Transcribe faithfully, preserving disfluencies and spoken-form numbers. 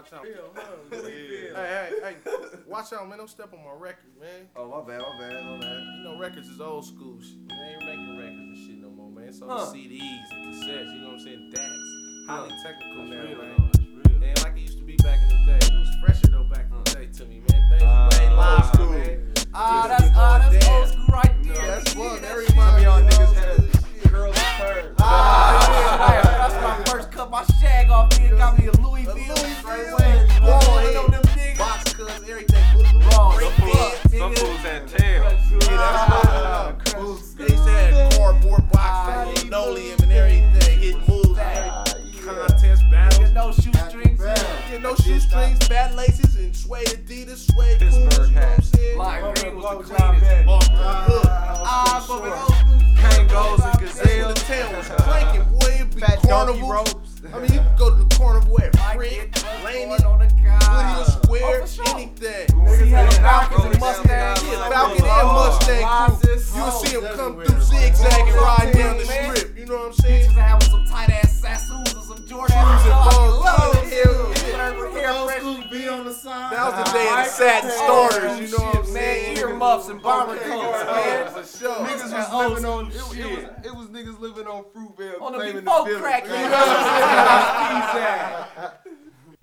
Watch out. Feel, huh? Louis Hey, hey, hey. Watch out, man. Don't step on my record, man. Oh, my bad, my bad, my bad. You know, records is old school shit. They ain't making records and shit no more, man. It's on Huh. C Ds and cassettes, you know what I'm saying? That's highly technical That's now, real, man. though. That's real. And like it used to be back in the day. It was fresher, though, back in the day to me, man. Things Uh, was way old live, school. man. Ah, Used to that's be ah, going that's down. old school right there. That's Yeah, fun. That shit. reminds me Y'all of niggas old had school curls and furs. Ah, yeah, that's when I first cut my shag off. Nigga got me a Louis A V Louis straight V. away. Ball Ball head. on them niggas. box cuts, everything. Put the Bro, break some dance. fools- Some fools had tails. Yeah, that's what uh, Boots. they used to have cardboard boxes, Ah, like linoleum and everything, hitting moves, Ah, contest battles. Nigga, no shoestrings. Yeah, no shoestrings, bad laces, and suede Adidas, suede Pumas, Pittsburgh you know what I'm hat. saying? Like, Blow Green was blow the job cleanest. Betty. Off the hook. Ah, but Sure. with old school shit. Kangos and Nah, That's when gazelles. the tail was clanking, boy. It'd be Fat donkey carnival. ropes. I mean, you could go to the carnival at Mike Frick, get Laney, Laney on the Goodyear car. Square, Oh, for sure. anything. See how the Yeah, Falcons Rolling and down Mustangs. the Yeah, line. Falcon Oh, and Mustang crew. Rises. You'll see them come everywhere. through zigzagging, Oh, riding down the man. strip. You know what I'm saying? Bitches that have some tight ass Sassoons or some Jordan. Shoes and I balls. love it. Hell yeah. Hair Old fresh. school B on the side. That was the day of the Right. satin Oh, starters. You know what I'm shit, saying? man. Earmuffs and bomber Okay, coats, yeah, man. For sure. Niggas That was old living on it, school it shit. was it was niggas living on Fruitvale On the claiming before the village. crack, you know Yeah. what I'm saying?